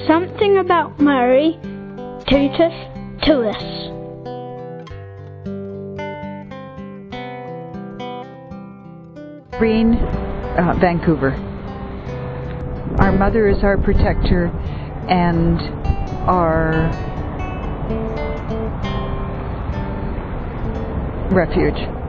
Something about Murray, tooteth to us. Green, Vancouver. Our mother is our protector and our refuge.